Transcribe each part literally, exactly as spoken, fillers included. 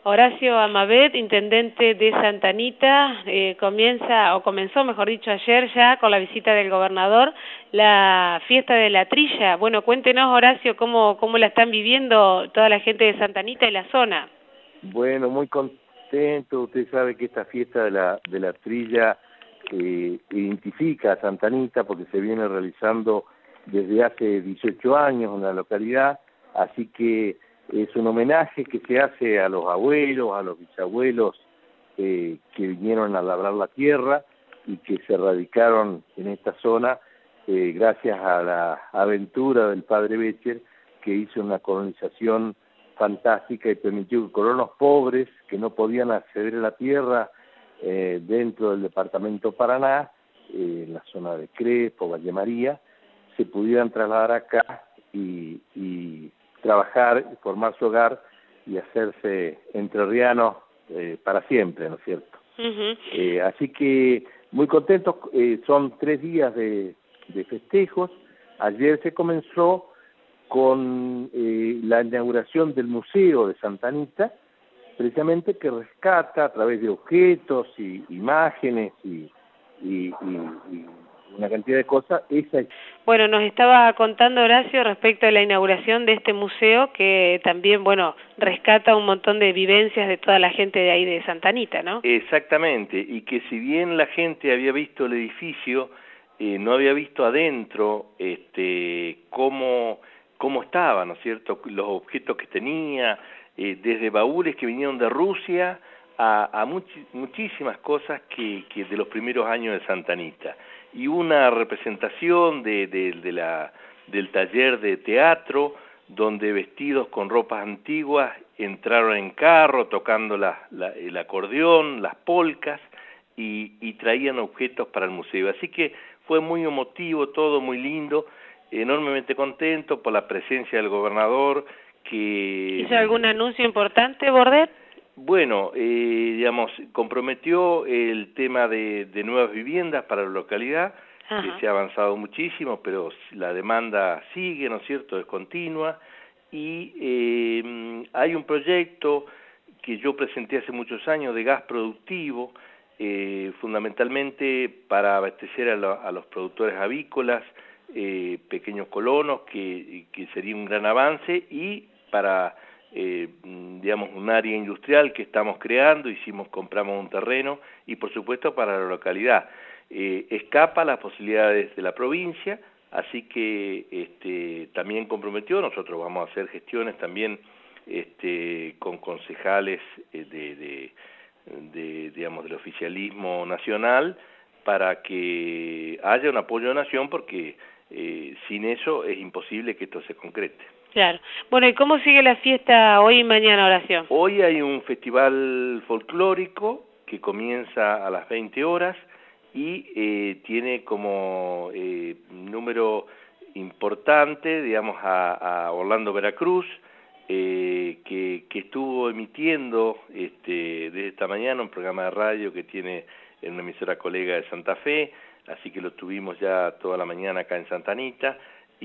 Horacio Amabet, intendente de Santa Anita, eh, comienza, o comenzó, mejor dicho, ayer ya con la visita del gobernador, la fiesta de la trilla. Bueno, cuéntenos, Horacio, cómo, cómo la están viviendo toda la gente de Santa Anita y la zona. Bueno, muy contento. Usted sabe que esta fiesta de la, de la trilla eh, identifica a Santa Anita porque se viene realizando desde hace dieciocho años en la localidad, así que es un homenaje que se hace a los abuelos, a los bisabuelos eh, que vinieron a labrar la tierra y que se radicaron en esta zona eh, gracias a la aventura del padre Becher, que hizo una colonización fantástica y permitió que colonos pobres que no podían acceder a la tierra eh, dentro del departamento Paraná, eh, en la zona de Crespo, Valle María, se pudieran trasladar acá y, y trabajar, formar su hogar y hacerse entrerrianos eh, para siempre, ¿no es cierto? Uh-huh. eh, así que muy contentos, eh, son tres días de, de festejos. Ayer se comenzó con eh, la inauguración del Museo de Santa Anita, precisamente que rescata a través de objetos y imágenes y, y, y, y una cantidad de cosas. Esa... Bueno, nos estaba contando Horacio respecto a la inauguración de este museo que también, bueno, rescata un montón de vivencias de toda la gente de ahí de Santa Anita, ¿no? Exactamente, y que si bien la gente había visto el edificio, eh, no había visto adentro este cómo, cómo estaba, ¿no es cierto?, los objetos que tenía, eh, desde baúles que vinieron de Rusia a, a much- muchísimas cosas que, que de los primeros años de Santa Anita. Y una representación de, de, de la, del taller de teatro, donde vestidos con ropas antiguas entraron en carro tocando la, la, el acordeón, las polcas, y, y traían objetos para el museo. Así que fue muy emotivo, todo muy lindo, enormemente contento por la presencia del gobernador. Que ¿Hizo algún anuncio importante, Bordet? Bueno, eh, digamos, comprometió el tema de, de nuevas viviendas para la localidad, Ajá. que se ha avanzado muchísimo, pero la demanda sigue, ¿no es cierto?, es continua, y eh, hay un proyecto que yo presenté hace muchos años de gas productivo, eh, fundamentalmente para abastecer a, lo, a los productores avícolas, eh, pequeños colonos, que, que sería un gran avance, y para... Eh, digamos, un área industrial que estamos creando, hicimos, compramos un terreno, y por supuesto para la localidad. Eh, escapa las posibilidades de la provincia, así que este, también comprometió, nosotros vamos a hacer gestiones también este, con concejales eh, de, de, de, digamos, del oficialismo nacional, para que haya un apoyo de nación, porque eh, sin eso es imposible que esto se concrete. Claro. Bueno, ¿y cómo sigue la fiesta hoy y mañana, Horacio? Hoy hay un festival folclórico que comienza a las veinte horas y eh, tiene como eh, número importante, digamos, a, a Orlando Veracruz, eh, que, que estuvo emitiendo este, desde esta mañana un programa de radio que tiene en una emisora colega de Santa Fe, así que lo tuvimos ya toda la mañana acá en Santa Anita.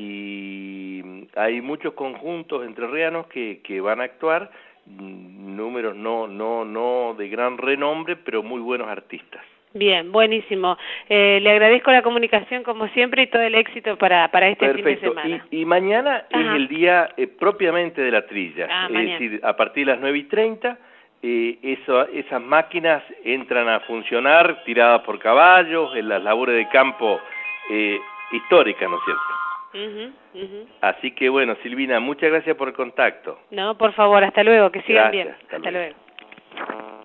Y hay muchos conjuntos entrerrianos que, que van a actuar, números no no no de gran renombre, pero muy buenos artistas. Bien, buenísimo. Eh, le agradezco la comunicación como siempre y todo el éxito para para este Perfecto. fin de semana. Y, y mañana Ajá. es el día eh, propiamente de la trilla, ah, es mañana. decir, a partir de las nueve y treinta, eh, eso, esas máquinas entran a funcionar tiradas por caballos en las labores de campo eh, históricas, ¿no es cierto? Uh-huh, uh-huh. Así que bueno, Silvina, muchas gracias por el contacto. No, por favor, hasta luego, que sigan gracias, bien. Hasta, hasta luego. luego.